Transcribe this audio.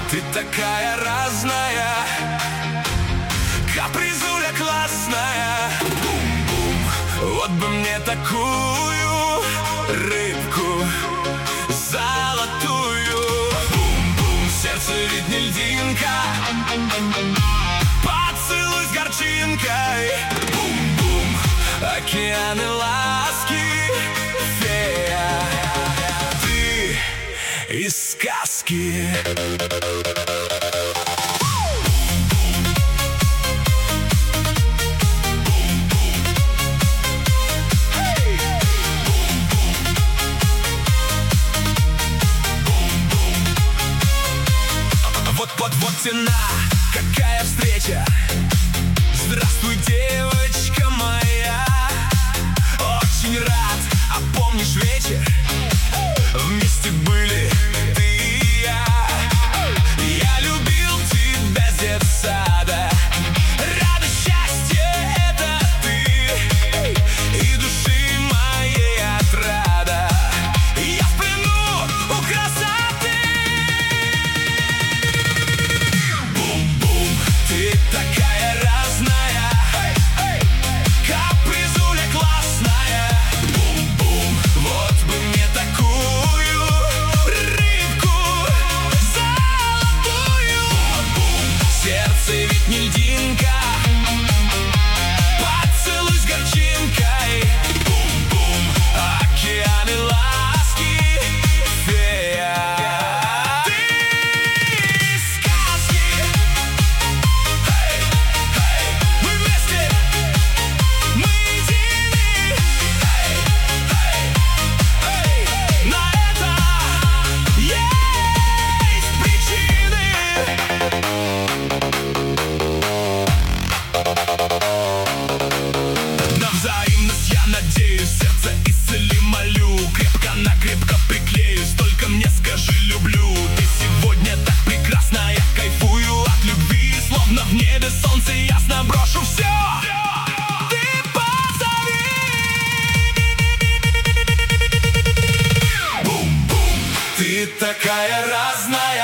Ты такая разная, капризуля классная. Бум-бум, вот бы мне такую рыбку золотую. Бум-бум, сердце ведь не льдинка, поцелуй с горчинкой. Бум-бум, океаны ласки, фея, ты из сказки. Вот цена, какая встреча. Здравствуй, девочка моя. Очень рад, а помнишь вечер? Вместе были ты и я. Я любил тебя с детсада. Радость, счастье — это ты, и души моей отрада. Я в плену у красоты. Ты такая разная, капризуля классная. Бум-бум, вот бы мне такую рыбку золотую. Бум-бум, сердце ведь не льдинка, поцелуй с горчинкой. Бум-бум, океаны ласки, фея. Сердце исцели, молю, крепко-накрепко приклеюсь. Только мне скажи, люблю. Ты сегодня так прекрасна, я кайфую от любви. Словно в небе солнце ясно, брошу все. Ты позови. Бум-бум, ты такая разная,